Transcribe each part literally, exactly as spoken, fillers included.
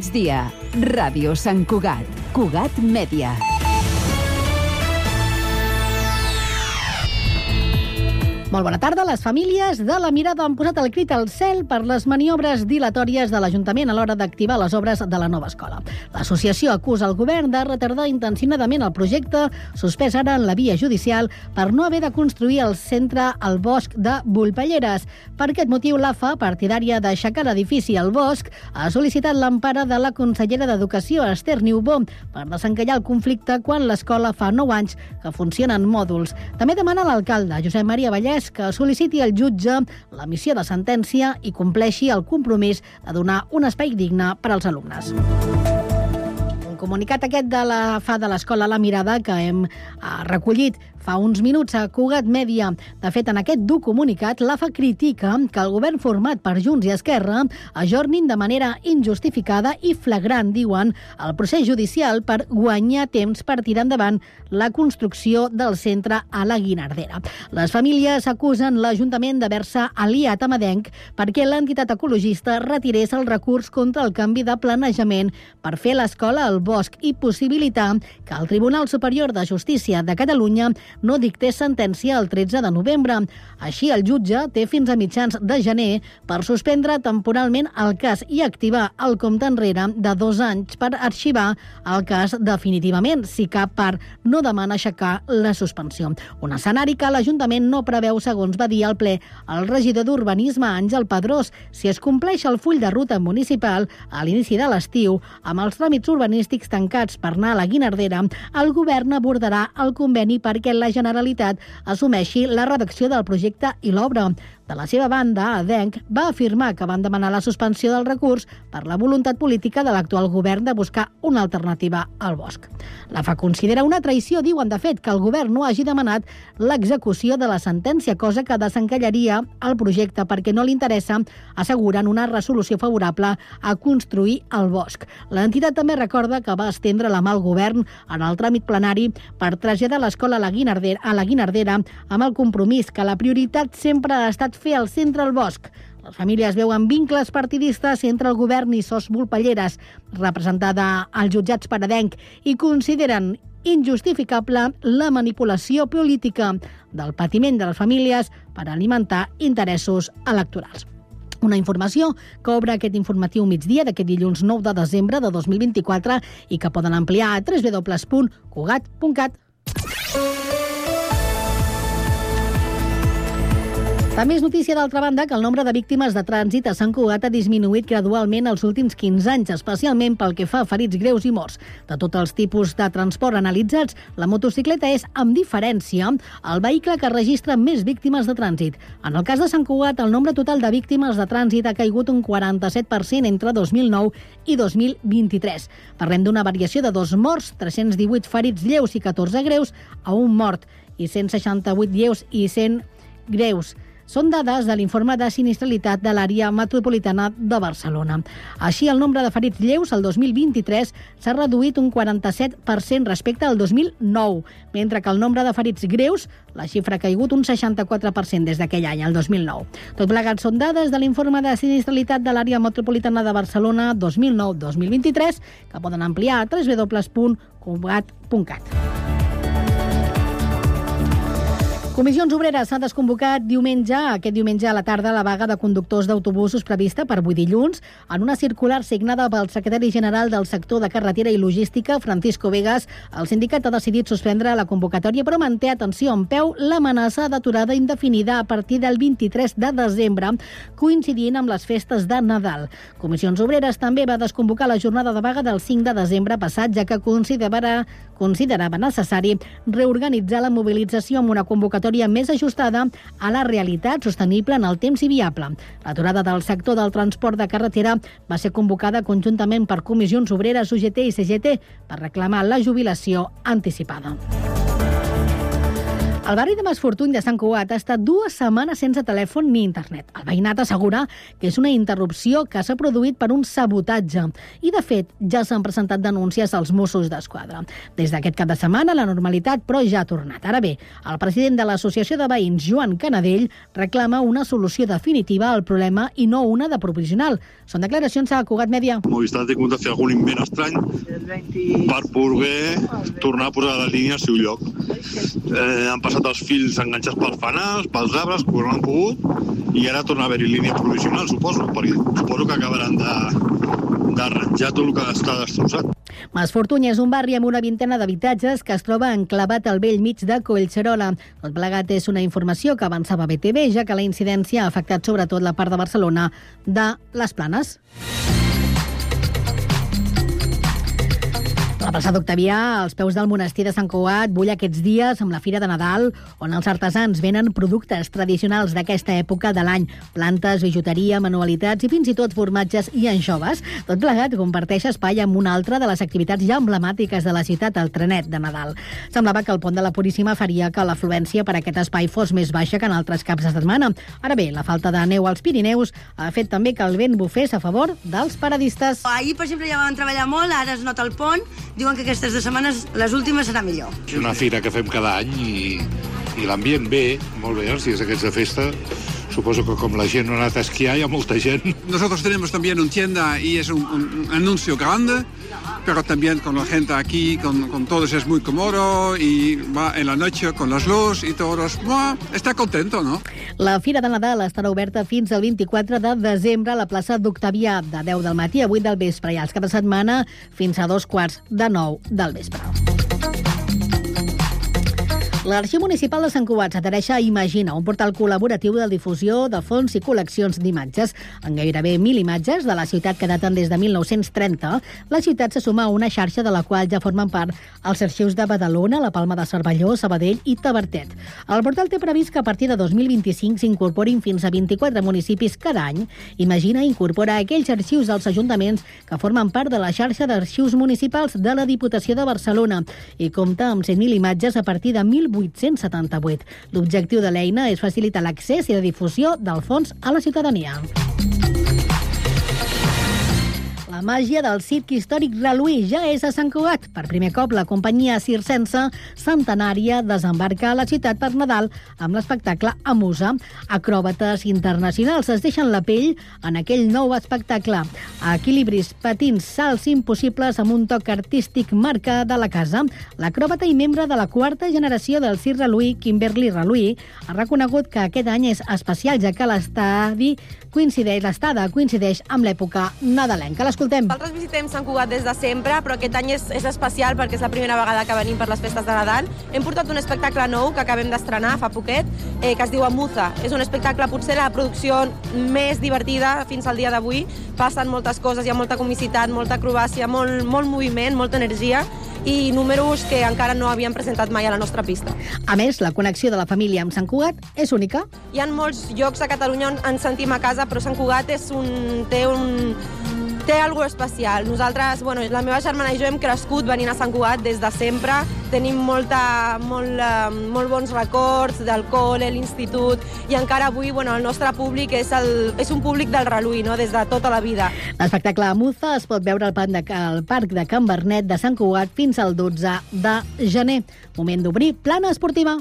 migdia. Ràdio Sant Cugat. Cugat Mèdia. Molt bona tarda. Les famílies de La Mirada han posat el crit al cel per les maniobres dilatòries de l'Ajuntament a l'hora d'activar les obres de la nova escola. L'associació acusa el govern de retardar intencionadament el projecte, suspès ara en la via judicial per no haver de construir el centre al bosc de Volpelleres. Per aquest motiu, l'A F A, partidària d'aixecar l'edifici al bosc, ha sol·licitat l'empara de la consellera d'Educació, Esther Niubó, per desencallar el conflicte quan l'escola fa nou anys que funciona en mòduls. També demana l'alcalde, Josep Maria Vallès, que sol·liciti al jutge l'emissió de sentència i compleixi el compromís de donar un espai digne per als alumnes. Un comunicat aquest de la F A de l'Escola La Mirada que hem recollit fa uns minuts a Cugat Mèdia. De fet, en aquest dur comunicat, l'A F A critica que el govern format per Junts i Esquerra ajornin de manera injustificada i flagrant, diuen, el procés judicial per guanyar temps per tirar endavant la construcció del centre a la Guinardera. Les famílies acusen l'Ajuntament d'haver-se aliat amb Adenc perquè l'entitat ecologista retirés el recurs contra el canvi de planejament per fer l'escola al bosc i possibilitar que el Tribunal Superior de Justícia de Catalunya no dictés sentència el tretze de novembre. Així, el jutge té fins a mitjans de gener per suspendre temporalment el cas i activar el compte enrere de dos anys per arxivar el cas definitivament, si cap part no demana aixecar la suspensió. Un escenari que l'Ajuntament no preveu, segons va dir al ple el regidor d'Urbanisme, Àngel Pedrós. Si es compleix el full de ruta municipal a l'inici de l'estiu, amb els tràmits urbanístics tancats per anar a la Guinardera, el govern abordarà el conveni perquè la Generalitat assumeixi la redacció del projecte i l'obra. De la seva banda, Adenc va afirmar que van demanar la suspensió del recurs per la voluntat política de l'actual govern de buscar una alternativa al bosc. La F A considera una traïció, diuen de fet, que el govern no hagi demanat l'execució de la sentència, cosa que desencallaria el projecte perquè no li interessa, asseguren, una resolució favorable a construir el bosc. L'entitat també recorda que va estendre la mà al govern en el tràmit plenari per traslladar l'escola a la Guinardera, a la Guinardera amb el compromís que la prioritat sempre ha estat fer el centre al bosc. Les famílies veuen vincles partidistes entre el govern i Sos Volpelleres, representada als jutjats per Adenc, i consideren injustificable la manipulació política del patiment de les famílies per alimentar interessos electorals. Una informació que obre aquest informatiu migdia d'aquest dilluns nou de desembre de dos mil vint-i-quatre i que poden ampliar a w w w punt cugat punt cat. També és notícia, d'altra banda, que el nombre de víctimes de trànsit a Sant Cugat ha disminuït gradualment els últims quinze anys, especialment pel que fa a ferits greus i morts. De tots els tipus de transport analitzats, la motocicleta és, amb diferència, el vehicle que registra més víctimes de trànsit. En el cas de Sant Cugat, el nombre total de víctimes de trànsit ha caigut un quaranta-set per cent entre dos mil nou i dos mil vint-i-tres. Parlem d'una variació de dos morts, tres-cents divuit ferits lleus i catorze greus, a un mort, i cent seixanta-vuit lleus i cent greus. Són dades de l'informe de sinistralitat de l'àrea metropolitana de Barcelona. Així, el nombre de ferits lleus el dos mil vint-i-tres s'ha reduït un quaranta-set per cent respecte al dos mil nou, mentre que el nombre de ferits greus, la xifra ha caigut un seixanta-quatre per cent des d'aquell any, el dos mil nou. Tot plegat són dades de l'informe de sinistralitat de l'àrea metropolitana de Barcelona dos mil nou dos mil vint-i-tres, que poden ampliar a w w w punt cugat punt cat. Comissions Obreres s'ha desconvocat diumenge, aquest diumenge a la tarda, la vaga de conductors d'autobusos prevista per avui dilluns. En una circular signada pel secretari general del sector de carretera i logística, Francisco Vegas, el sindicat ha decidit suspendre la convocatòria, però manté, atenció, en peu l'amenaça d'aturada indefinida a partir del vint-i-tres de desembre, coincidint amb les festes de Nadal. Comissions Obreres també va desconvocar la jornada de vaga del cinc de desembre passat, ja que considerava, considerava necessari reorganitzar la mobilització amb una convocatòria més ajustada a la realitat, sostenible en el temps i viable. L'aturada del sector del transport de carretera va ser convocada conjuntament per Comissions Obreres, U G T i C G T per reclamar la jubilació anticipada. El barri de Masfortuny de Sant Cugat ha estat dues setmanes sense telèfon ni internet. El veïnat assegura que és una interrupció que s'ha produït per un sabotatge. I, de fet, ja s'han presentat denúncies als Mossos d'Esquadra. Des d'aquest cap de setmana, la normalitat, però, ja ha tornat. Ara bé, el president de l'Associació de Veïns, Joan Canadell, reclama una solució definitiva al problema i no una de provisional. Són declaracions a Cugat Mèdia. Movistar ha tingut de fer algun invent estrany per poder tornar a posar la línia al seu lloc. Eh, han passat els fils enganxats pels fanals, pels arbres, quan han pogut, i ara torna a haver-hi línia provisional, suposo, perquè suposo que acabaran de, d'arranjar tot el que està destrossat. Masfortuny és un barri amb una vintena d'habitatges que es troba enclavat al vell mig de Collserola. Tot plegat és una informació que avançava B T V, ja que la incidència ha afectat sobretot la part de Barcelona de les Planes. La plaça d'Octavià, als peus del monestir de Sant Cugat, bull aquests dies amb la Fira de Nadal, on els artesans venen productes tradicionals d'aquesta època de l'any. Plantes, bijuteria, manualitats i fins i tot formatges i anxoves. Tot plegat comparteix espai amb una altra de les activitats ja emblemàtiques de la ciutat, el trenet de Nadal. Semblava que el pont de la Puríssima faria que l'afluència per aquest espai fos més baixa que en altres caps de setmana. Ara bé, la falta de neu als Pirineus ha fet també que el vent bufés a favor dels paradistes. Ahir, per exemple, ja vam treballar molt, ara es nota el pont. Diuen que aquestes dues setmanes, les últimes, serà millor. És una fira que fem cada any i, i l'ambient bé, molt bé, els dies aquests de festa. Suposo que com la gent no ha anat a esquiar, hi ha molta gent. Nosotros tenemos también una tienda y es un, un anuncio grande, pero también con la gente aquí, con, con todos es muy cómodo y va en la noche con las luces y todos, bueno, está contento, ¿no? La Fira de Nadal estarà oberta fins al vint-i-quatre de desembre a la plaça d'Octavià, de deu del matí a vuit del vespre, i als caps de setmana fins a dos quarts de nou del vespre. L'Arxiu Municipal de Sant Cugat s'adhereix a Imagina, un portal col·laboratiu de difusió de fons i col·leccions d'imatges. En gairebé mil imatges de la ciutat que daten des de mil nou-cents trenta, la ciutat se suma a una xarxa de la qual ja formen part els arxius de Badalona, la Palma de Cervelló, Sabadell i Tavertet. El portal té previst que a partir de dos mil vint-i-cinc s'incorporin fins a vint-i-quatre municipis cada any. Imagina incorpora aquells arxius dels ajuntaments que formen part de la xarxa d'arxius municipals de la Diputació de Barcelona i compta amb cent mil imatges a partir de mil vuit-cents setanta-vuit. L'objectiu de l'eina és facilitar l'accés i la difusió del fons a la ciutadania. La màgia del circ històric Reluí ja és a Sant Cugat. Per primer cop, la companyia circense centenària desembarca a la ciutat per Nadal amb l'espectacle Amusa. Acròbates internacionals es deixen la pell en aquell nou espectacle. Equilibris, patins, salts impossibles amb un toc artístic marca de la casa. L'acròbata i membre de la quarta generació del circ Reluí, Kimberly Reluí, ha reconegut que aquest any és especial, ja que l'estadi coincideix, l'estada coincideix amb l'època nadalenca. L'escoltem. Nosaltres visitem Sant Cugat des de sempre, però aquest any és, és especial perquè és la primera vegada que venim per les festes de Nadal. Hem portat un espectacle nou que acabem d'estrenar fa poquet, eh, que es diu Amuza. És un espectacle, potser la producció més divertida fins al dia d'avui. Passen moltes coses, hi ha molta comicitat, molta acrobàcia, molt, molt moviment, molta energia i números que encara no havíem presentat mai a la nostra pista. A més, la connexió de la família amb Sant Cugat és única. Hi ha molts llocs a Catalunya on ens sentim a casa, però Sant Cugat és un, té un... té alguna cosa especial. Nosaltres, bueno, la meva germana i jo hem crescut venint a Sant Cugat des de sempre. Tenim molta, molt, uh, molt bons records del col·le, l'institut, i encara avui, bueno, el nostre públic és, el, és un públic del Reluí, no?, des de tota la vida. L'espectacle Amuza es pot veure al parc de, al parc de Can Bernet de Sant Cugat fins al dotze de gener. Moment d'obrir plana esportiva.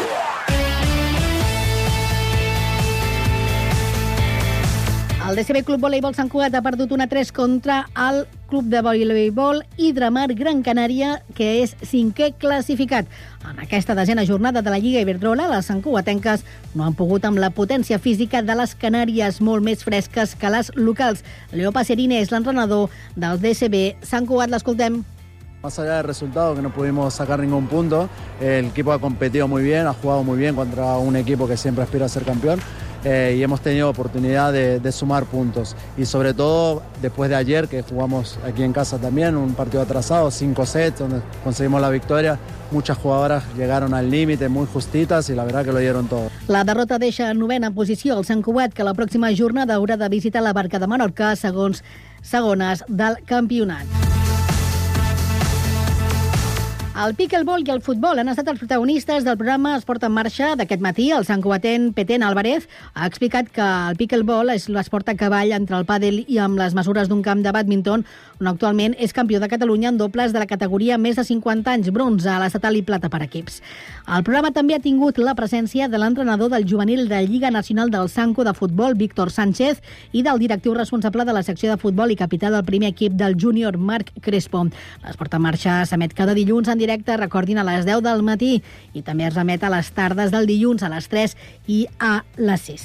El D C B Club Voleibol Sant Cugat ha perdut un a tres contra el Club de Voleibol Hidramar Gran Canària, que és cinquè classificat. En aquesta desena jornada de la Lliga Iberdrola, les santcugatenques no han pogut amb la potència física de les Canàries, molt més fresques que les locals. Leo Pacerine és l'entrenador del D C B Sant Cugat. L'escoltem. Más allá del resultado, que no pudimos sacar ningún punto, el equipo ha competido muy bien, ha jugado muy bien contra un equipo que siempre aspira a ser campeón. Eh, y hemos tenido oportunidad de, de sumar puntos. Y sobre todo, después de ayer, que jugamos aquí en casa también, un partido atrasado, cinco sets, donde conseguimos la victoria, muchas jugadoras llegaron al límite, muy justitas, y la verdad que lo dieron todo. La derrota deixa en novena posició el Sant Cugat, que la pròxima jornada haurà de visitar la Barca de Menorca, segons segones del campionat. El pickleball i el futbol han estat els protagonistes del programa Esport en Marxa d'aquest matí. El santcugatenc Petén Álvarez ha explicat que el pickleball és l'esport a cavall entre el pàdel i amb les mesures d'un camp de bàdminton, on actualment és campió de Catalunya en dobles de la categoria més de cinquanta anys, bronze a l'estatal i plata per equips. El programa també ha tingut la presència de l'entrenador del juvenil de Lliga Nacional del Sanco de Futbol, Víctor Sánchez, i del directiu responsable de la secció de futbol i capità del primer equip del júnior, Marc Crespo. L'Esport en Marxa s'emet cada dilluns en directe, recordin, a les deu del matí, i també es remet a les tardes del dilluns a les tres i a les sis.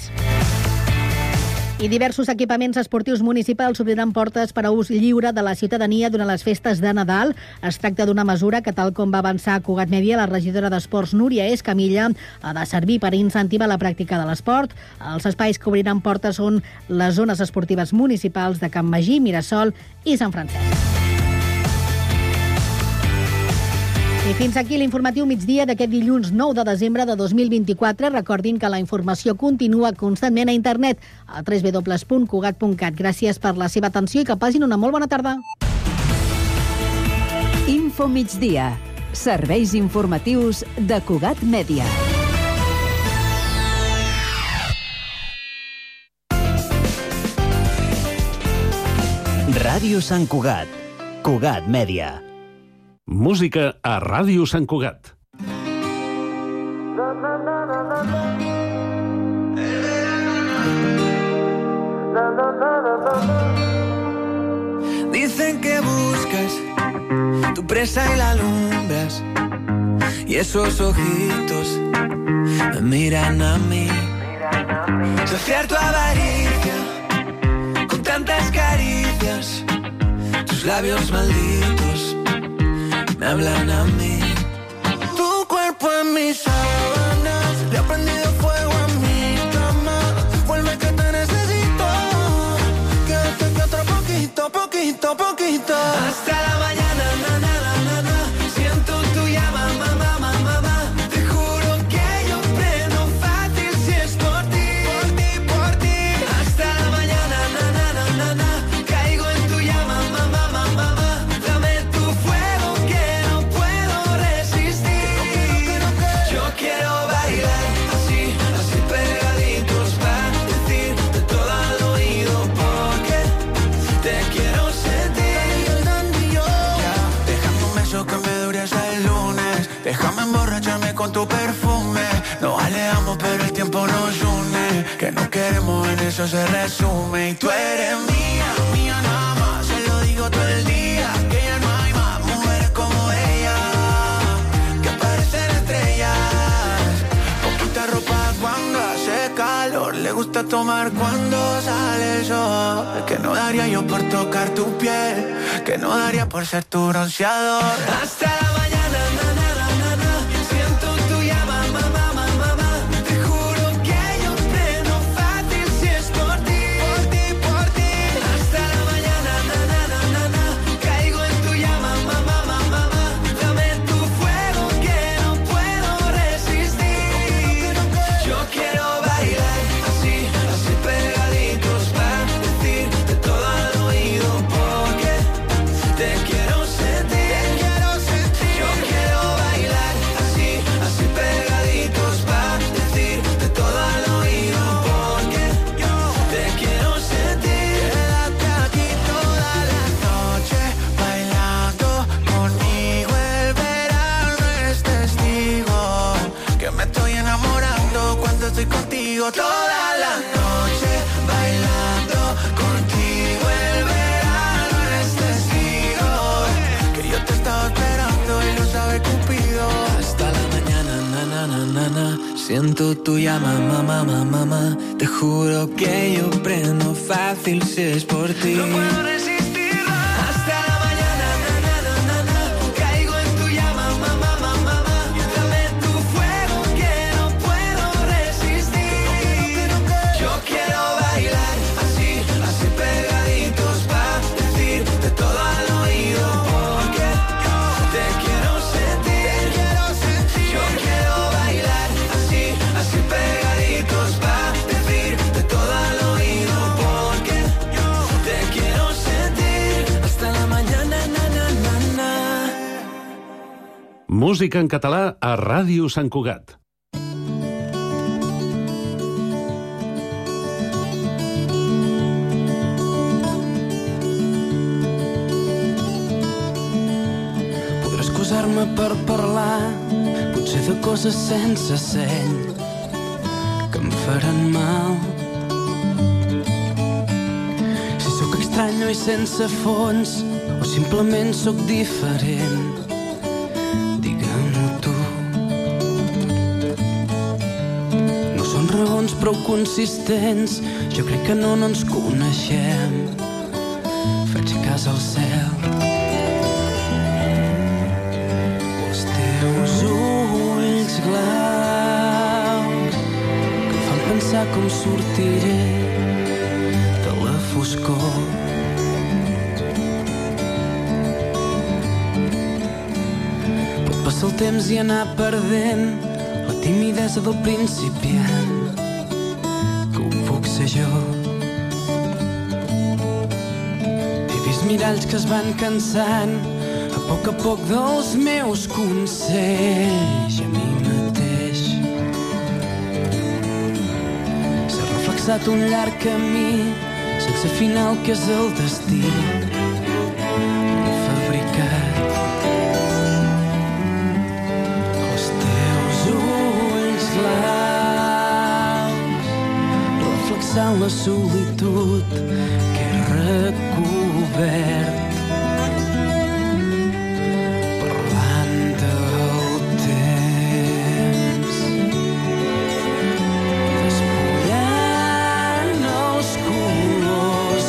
I diversos equipaments esportius municipals obriran portes per a ús lliure de la ciutadania durant les festes de Nadal. Es tracta d'una mesura que, tal com va avançar Cugat Mèdia, la regidora d'Esports, Núria Escamilla, ha de servir per incentivar la pràctica de l'esport. Els espais que obriran portes són les zones esportives municipals de Can Magí, Mirasol i Sant Francesc. I fins aquí l'informatiu migdia d'aquest dilluns nou de desembre de dos mil vint-i-quatre. Recordin que la informació continua constantment a internet a w w w punt cugat punt cat. Gràcies per la seva atenció i que passin una molt bona tarda. Info migdia. Serveis informatius de Cugat Mèdia. Ràdio Sant Cugat. Cugat Mèdia. Música a Ràdio Sant Cugat. Dicen que buscas tu presa y la alumbras, y esos ojitos me miran a mí. Saciar tu avaricia con tantas caricias, tus labios malditos me hablan a mí. Tu cuerpo en mis sábanas, le ha prendido fuego a mi cama. Vuelve que te necesito, quédate que otro poquito, poquito, poquito. Hasta la mañana, na, na, na, na, na. Siento tu llama, mamá, mamá, mamá. Te juro que yo prendo fácil si es por ti, por ti, por ti. Hasta la mañana, na, na, na, na, na. Caigo en tu llama, mamá, mamá, mamá. Dame tu fuego que no puedo resistir. Yo quiero bailar así, así pegaditos para decirte todo al oído porque te quiero sentir. Ya, déjame un beso que me dure hasta el lunes. Déjame emborracharme con tu perfume. Nos alejamos pero el tiempo nos une. Que no queremos, en eso se resume. Y tú eres mía, mía nada más. Se lo digo todo el día, que ya no hay más mujeres como ella, que parecen estrellas. Poquita ropa cuando hace calor, le gusta tomar cuando sale el sol. Que no daría yo por tocar tu piel, que no daría por ser tu bronceador. Hasta la mañana, na, na, na, na, na. Siento tu llama, mamá, mamá, mamá. Te juro que yo prendo fácil si es por ti, por ti, por ti. Hasta la mañana, na, na, na, na, na. Caigo en tu llama, mamá, mamá, mamá. Dame tu fuego que no puedo resistir. Yo quiero bailar así, así pegaditos para decirte todo al oído porque te quiero sentir. Yo quiero bailar así, así pegaditos para decirte todo al oído porque te quiero sentir. Quédate aquí toda la noche bailando conmigo. El verano es testigo que me estoy enamorando cuando estoy contigo. Toda la noche bailando contigo. El verano es testigo que yo te estaba esperando y lo sabe Cupido. Hasta la mañana, na, na, na, na, na. Siento tu llama, mamá, mamá, mamá. Te juro que yo prendo fácil si es por ti. No puedo resistirlo. Hasta la mañana, na, na, na, na, na. Caigo en tu llama, mamá, mamá, mamá. Dame tu fuego que no puedo resistir. Yo quiero bailar así, así pegaditos para decirte todo al oído porque te quiero sentir. Yo quiero bailar así, así pegaditos para decirte todo al oído porque te quiero sentir. Música en català a Ràdio Sant Cugat. Podré excusar-me per parlar, potser de coses sense seny que em faran mal. Si sóc estrany i sense fons, o simplement sóc diferent, digue'm-ho tu. No són raons prou consistents, jo crec que no, no ens coneixem. Faig cas al cel. Els teus ulls glaus que em fan pensar com sortiré de la foscor. El temps i anar perdent la timidesa del principiant, que ho puc ser jo. He vist miralls que es van cansant a poc a poc dels meus consells a mi mateix. S'ha reflexat un llarg camí sense final que és el destí fabricat. Reflexant la solitud que he recobert, parlant del temps, despullant els colors,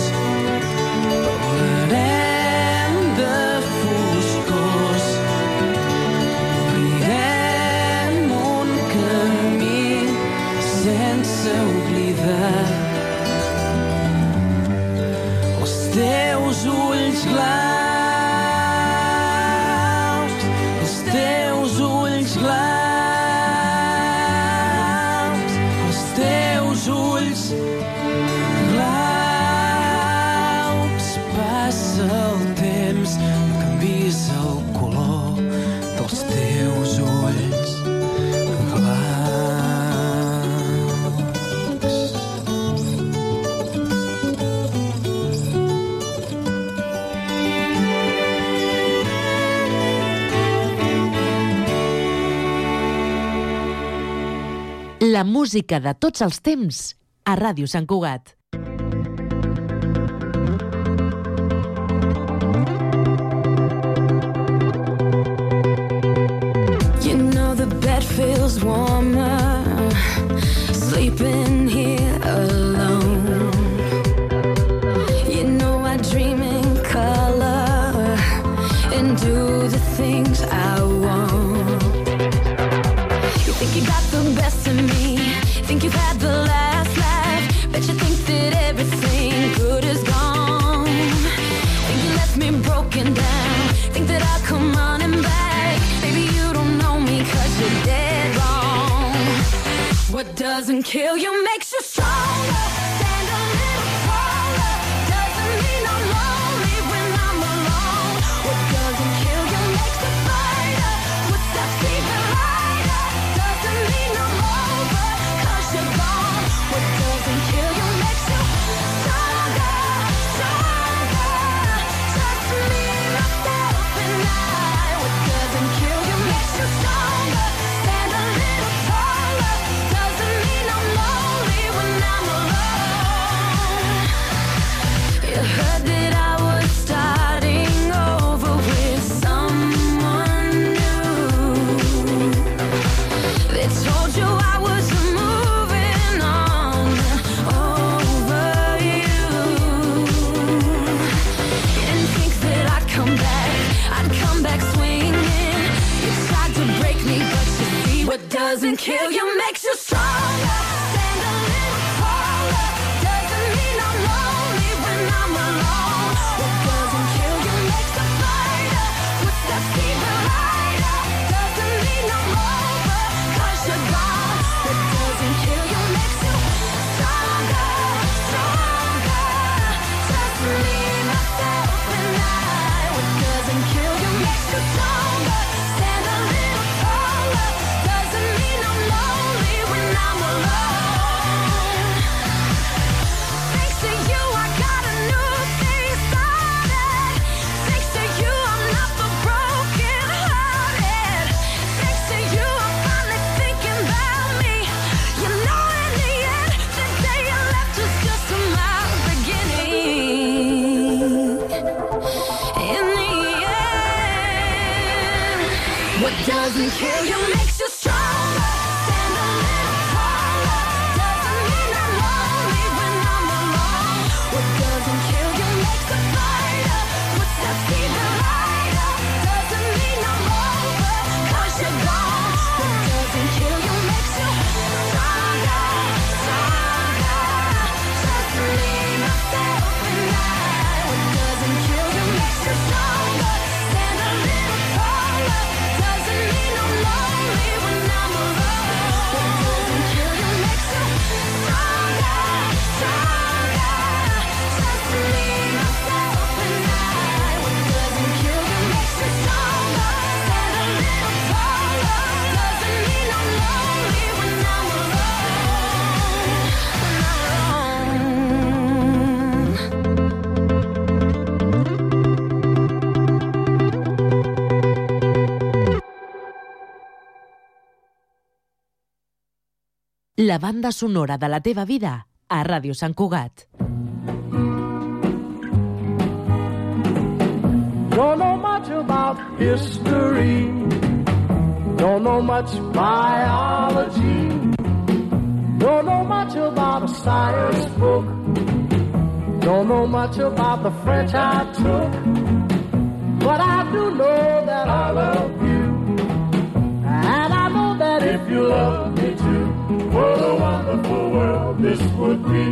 parlarem de foscors, obrirem un camí sense oblidar. Els teus ulls glaus, els teus ulls glaus, els teus ulls glaus. Passa el temps, no canvis el color dels teus ulls glaus. La música de tots els temps a Ràdio Sant Cugat. You know the bed feels warmer sleeping here alone. You know I dream in color and do the things I want. You think you got the best of me, think you've had the last laugh, bet you think that everything good is gone. Think you left me broken down, think that I'll come running back. Baby, you don't know me 'cause you're dead wrong. What doesn't kill you makes you stronger. Stand a little taller. Doesn't mean I'm lonely when I'm alone. What doesn't kill you makes you fighter. Footsteps even lighter. Doesn't mean I'm over 'cause you're gone. What doesn't kill you makes you stronger, stronger. Just me, myself, and I. What doesn't kill you makes you stronger. Stand a little taller. Doesn't mean I'm lonely when I'm alone. You heard that I was starting over with someone new. They told you I was moving on over you. You didn't think that I'd come back, I'd come back swinging. You tried to break me, but you see what doesn't kill you makes you stronger. Stand a little taller. Doesn't mean I'm lonely when I'm alone. What doesn't kill you makes a fighter. Footsteps even lighter. Doesn't mean I'm over 'cause you're gone. What doesn't kill you makes you stronger, stronger. Just me, myself, and I. What doesn't kill you makes you stronger. Stand a little What doesn't kill you makes you stronger. Stand a little taller. Doesn't mean I'm lonely when I'm alone. What doesn't kill you makes a fighter. Footsteps even lighter. Doesn't mean I'm over, 'cause you're gone. What doesn't kill you makes you stronger, stronger. Just me, myself, and I. What doesn't kill you makes you stronger. Stand a little taller. Doesn't mean I'm lonely when I'm alone. What doesn't kill you makes you stronger, stronger. Just me, myself, and I. What doesn't kill you makes you stronger. Stand a little taller. Doesn't mean I'm lonely when I'm alone. When La banda sonora de la teva vida a Ràdio Sant Cugat. Don't know much about history. Don't know much biology. Don't know much about a science book. Don't know much about the French I took. But I do know that I love you. And I know that if you love me too, what a wonderful world this would be.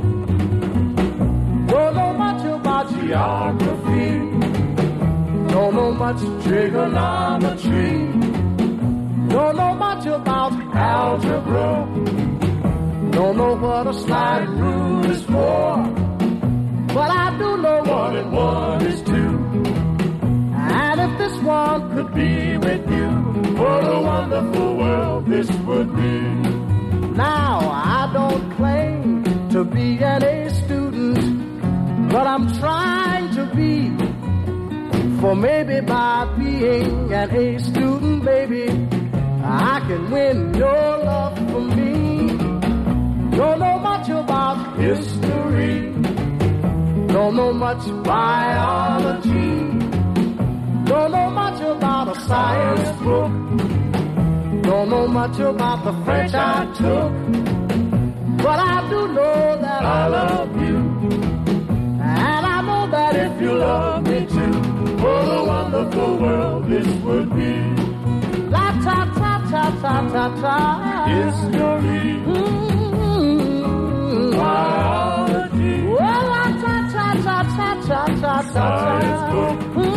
Don't know much about geography. Don't know much trigonometry. Don't know much about algebra. Don't know what a slide rule is for. But I do know one and one is two. And if this one could be with you, what a wonderful world this would be. Now, I don't claim to be an A student, but I'm trying to be. For maybe by being an A student, baby, I can win your love for me. Don't know much about history. Don't know much biology. Don't know much about a science book. Don't know much about the French I took. But I do know that I love you. And I know that if you love me too, what a wonderful world this would be. La ta ta ta ta ta ta. History. Mm-hmm. Biology. Well, la ta ta ta ta ta ta ta. Science book.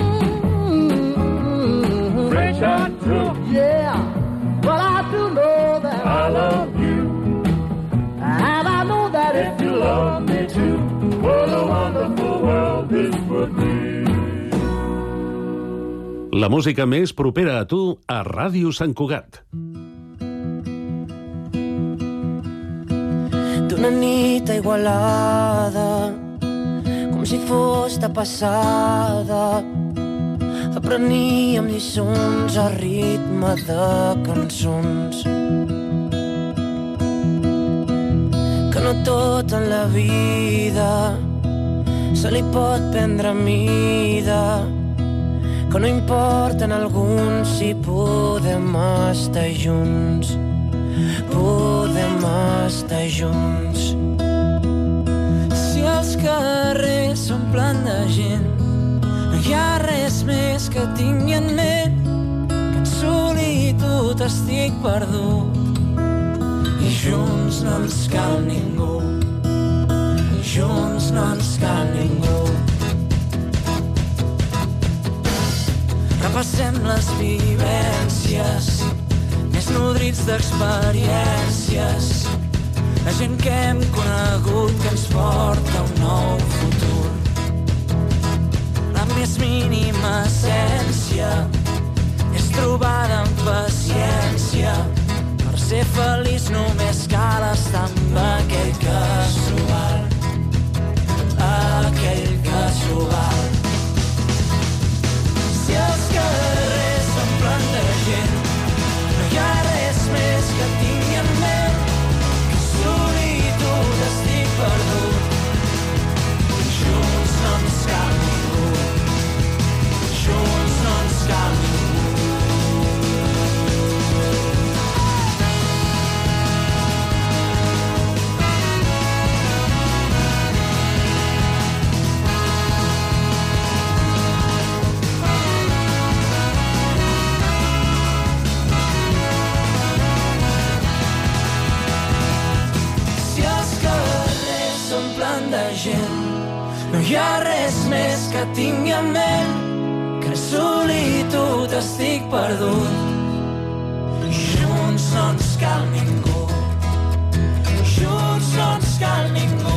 Mm-hmm. French I took. Yeah. But I do know that I love you. And I know that if you love me too, what a wonderful world this would be. La música més propera a tu a Ràdio Sant Cugat. D'una nit a Igualada, com si fos de passada, apreníem lliçons a ritme de cançons. Que no tot en la vida se li pot prendre mida, que no importa en alguns si podem estar junts, podem estar junts. Si els carrers s'omplen de gent, no hi ha res més que tingui en ment, que en solitud estic perdut i junts no ens cal ningú, junts no ens cal ningú. Repassem les vivències més nodrits d'experiències, la gent que hem conegut que ens porta un nou futur. La més mínima essència és trobada amb paciència. Per ser feliç només cal estar amb aquell que s'ho val, aquell que s'ho val. Si els carrers s'omplen de gent, no hi ha res més que tingui en ment, que solitud estic perdut, i junts no ens cal ningú, No hi ha res més que tingui en ment, que en solitud estic perdut. Junts no ens cal ningú, junts no ens cal ningú.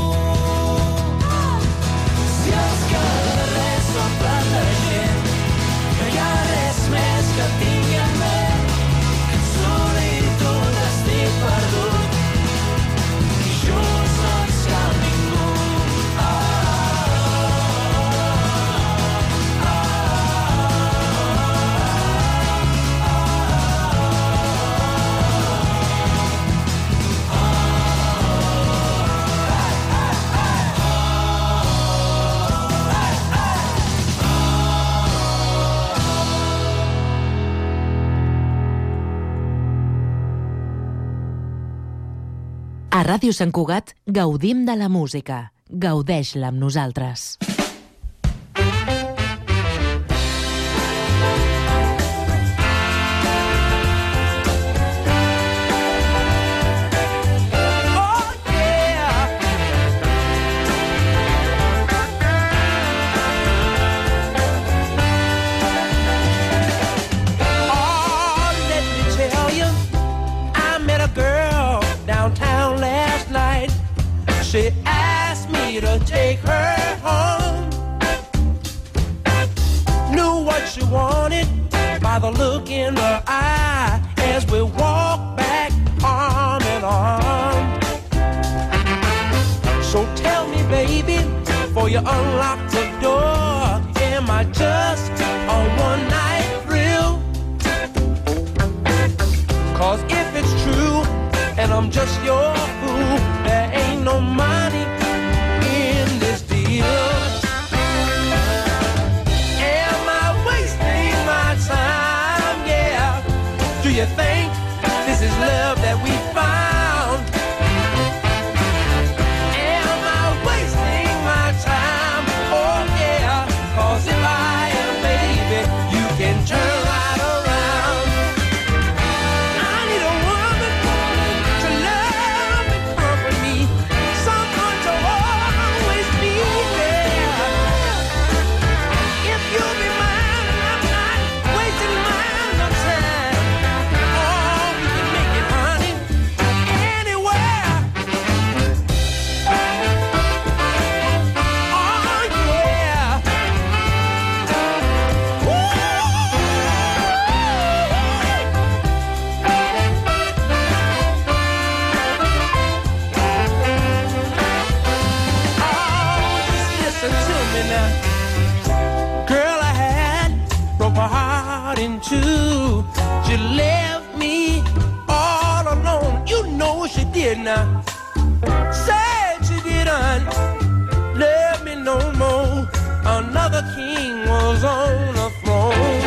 Si els carrers s'omplen de gent, no hi ha res més que tingui en ment, que en solitud estic perdut. Junts no ens cal ningú. A Ràdio Sant Cugat gaudim de la música. Gaudeix-la amb nosaltres. She asked me to take her home. Knew what she wanted by the look in her eye as we walked back arm in arm. So tell me, baby, before you unlock the door, am I just a one-night thrill? Cause if it's true and I'm just your fool, there ain't no money in this deal. Am I wasting my time? Yeah. Do you think this is love that we found? Am I wasting my time? Oh yeah. Cause if I am, baby, you can turn right around. I need a woman to love and comfort me, someone to always be there. If you'll be mine and I'm not wasting my time, oh, we can make it, honey, anywhere. Oh yeah. Listen to me now. Girl, I had broke my heart in two. She left me all alone. You know she did now. Said she didn't love me no more. Another king was on the throne.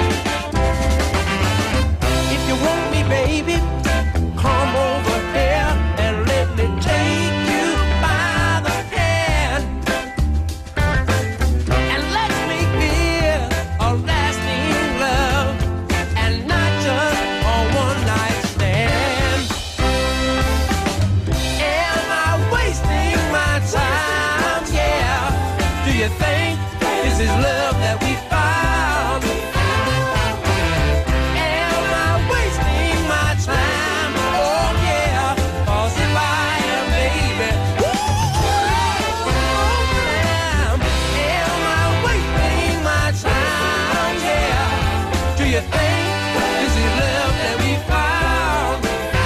If you want me, baby, come over here and let me take you by the hand. And let's make this a lasting love and not just a one-night stand. Am I wasting my time? Yeah. Do you think this is love that we found? Am I wasting my time? Oh yeah. Cause if I am, baby, am, am I wasting my time? Yeah. Do you think this is love that we found?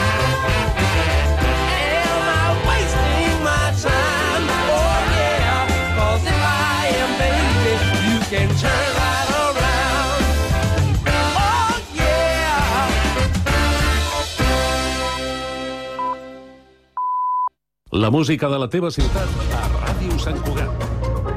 Am I wasting my time? Oh yeah. Cause if I am, baby, you can turn right around. Oh yeah. La música de la teva ciutat a Ràdio Sant Cugat.